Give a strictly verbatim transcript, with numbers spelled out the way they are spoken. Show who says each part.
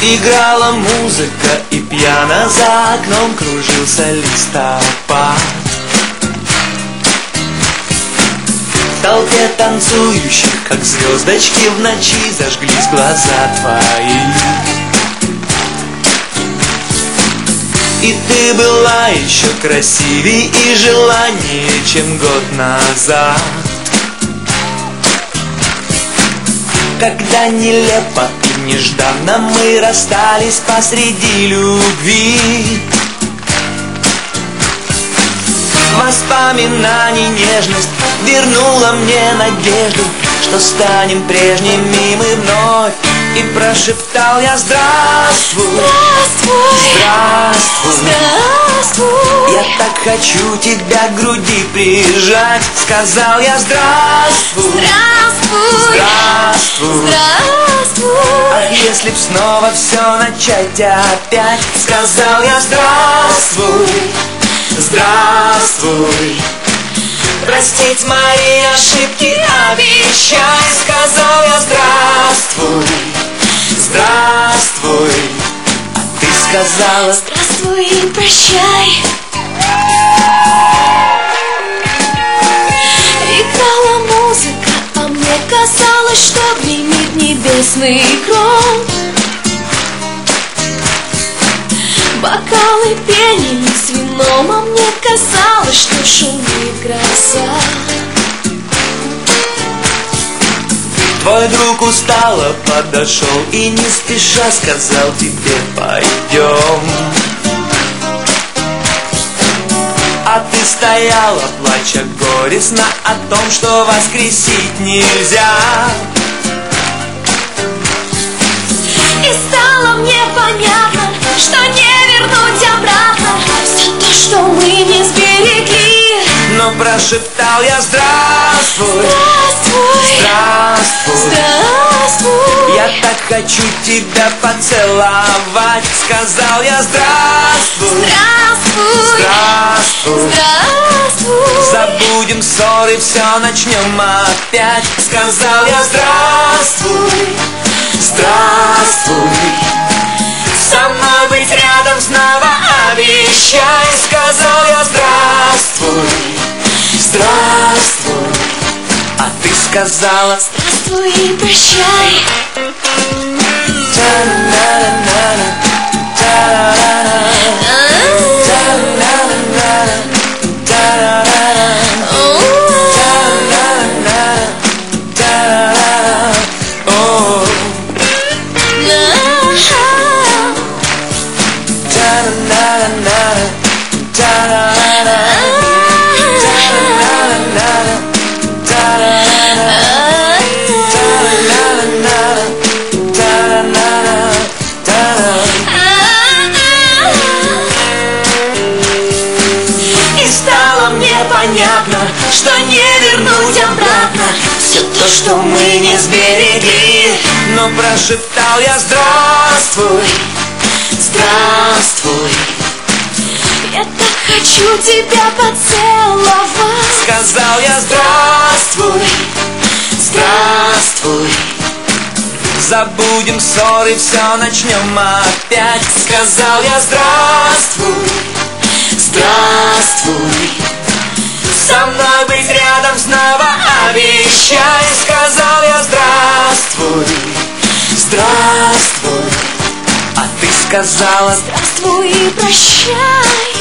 Speaker 1: Играла музыка, и пьяно за окном кружился листопад. В толпе танцующих, как звездочки в ночи, зажглись глаза твои. И ты была еще красивее и желаннее, чем год назад. Когда нелепо и нежданно мы расстались посреди любви, воспоминаний нежность вернула мне надежду, что станем прежними мы вновь. И прошептал я: здравствуй,
Speaker 2: здравствуй,
Speaker 1: здравствуй,
Speaker 2: здравствуй.
Speaker 1: Я так хочу тебя к груди прижать. Сказал я: здравствуй,
Speaker 2: Здравствуй,
Speaker 1: здравствуй,
Speaker 2: здравствуй.
Speaker 1: Ах, если б снова все начать опять. Сказал я: здравствуй, здравствуй, простить мои ошибки обещай. Сказал я: здравствуй, здравствуй, а ты сказала:
Speaker 2: здравствуй и прощай. Играла музыка, а мне казалось, что гремит небесный гром. Бокалы пенились вином, а мне казалось, что шумит гроза.
Speaker 1: Твой друг устало подошел и не спеша сказал тебе: пойдем. А ты стояла, плача горестно о том, что воскресить нельзя.
Speaker 2: И стало мне понятно, что не вернуть обратно все то, что мы не сберегли.
Speaker 1: Но прошептал я: здравствуй,
Speaker 2: Здравствуй,
Speaker 1: здравствуй,
Speaker 2: здравствуй.
Speaker 1: я так хочу тебя поцеловать. Сказал я: здравствуй,
Speaker 2: Здравствуй,
Speaker 1: здравствуй,
Speaker 2: здравствуй.
Speaker 1: забудем ссоры, все начнем опять. Сказал я: здравствуй, здравствуй, со мной быть рядом снова обещай. Сказал я: здравствуй, здравствуй, а ты сказала:
Speaker 2: здравствуй и прощай.
Speaker 1: Понятно, что не вернуть обратно все то, что мы не сберегли. Но прошептал я: здравствуй, здравствуй,
Speaker 2: я так хочу тебя поцеловать.
Speaker 1: сказал я: здравствуй, здравствуй, забудем ссоры, все начнем опять. Сказал я: здравствуй, здравствуй, со мной быть рядом снова обещай. Сказал я: здравствуй, здравствуй, а ты сказала:
Speaker 2: здравствуй и прощай.